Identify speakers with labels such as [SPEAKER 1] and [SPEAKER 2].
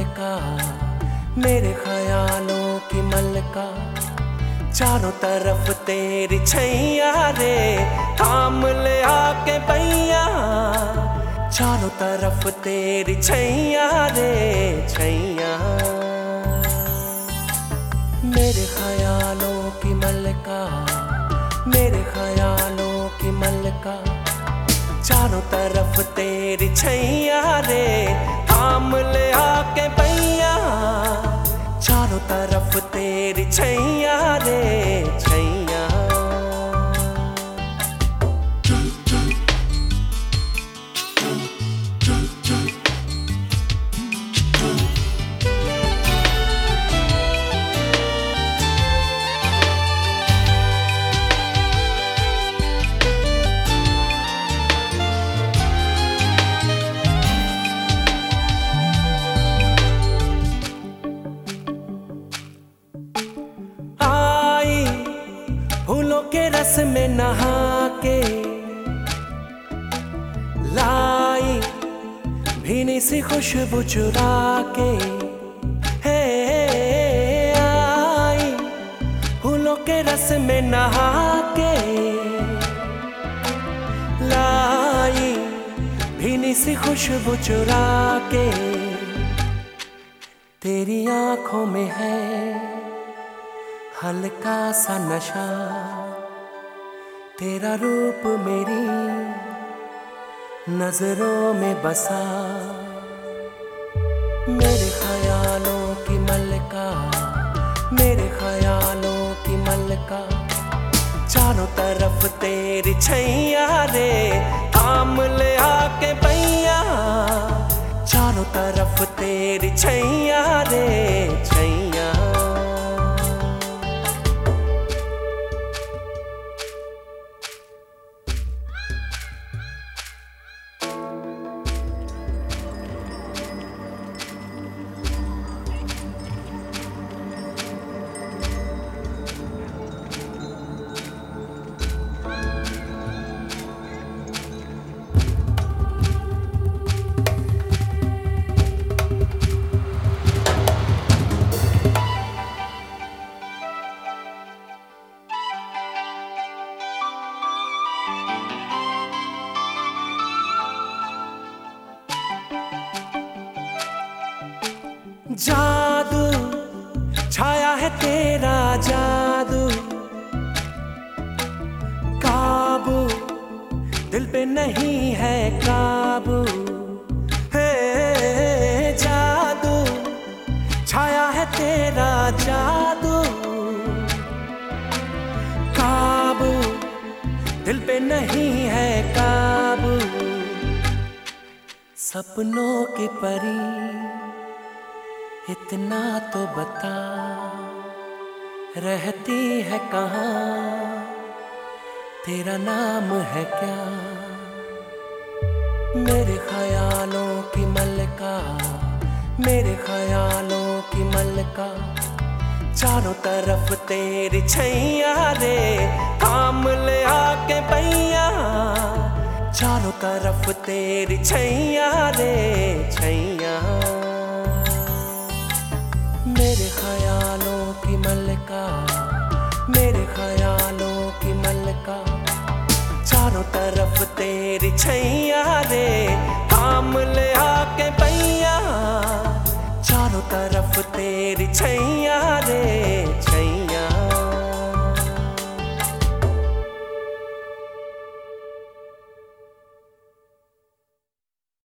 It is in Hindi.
[SPEAKER 1] मलका, मेरे ख्यालों की मलका, चारों तरफ तेरी छैया रे, थाम ले आके पैया, चारों तरफ तेरी छैया रे छैया। मेरे ख्यालों की मलका, मेरे ख्यालों की मलका, चारों तरफ तेरी छैया रे, थाम ले आके पैया, चारों तरफ तेरी छैया रे छैया। फूलों के रस में नहा के लाई भीनी सी खुशबू चुरा के, है आई फूलों के रस में नहा के लाई भीनी सी खुशबू चुरा के। तेरी आंखों में है हल्का सा नशा, तेरा रूप मेरी नजरों में बसा। मेरे ख्यालों की मलका, मेरे ख्यालों की मलका, चारों तरफ तेरी छैया रे, थाम ले आके पैया, चारों तरफ तेरी छैया रे छैया। जादू छाया है तेरा जादू, काबू दिल पे नहीं है काबू, है जादू छाया है तेरा जादू, काबू दिल पे नहीं है काबू। सपनों की परी इतना तो बता, रहती है कहाँ, तेरा नाम है क्या? मेरे ख्यालों की मलका, मेरे ख्यालों की मलका, चारों तरफ तेरी छैया रे, थाम ले आके पैया, चारों तरफ तेरी छैया रे छैया। मेरे ख्यालों की मलका, मेरे ख्यालों की मलका, चारों तरफ तेरी छैया रे, थाम ले आके पैया, चारों तरफ तेरी छैया।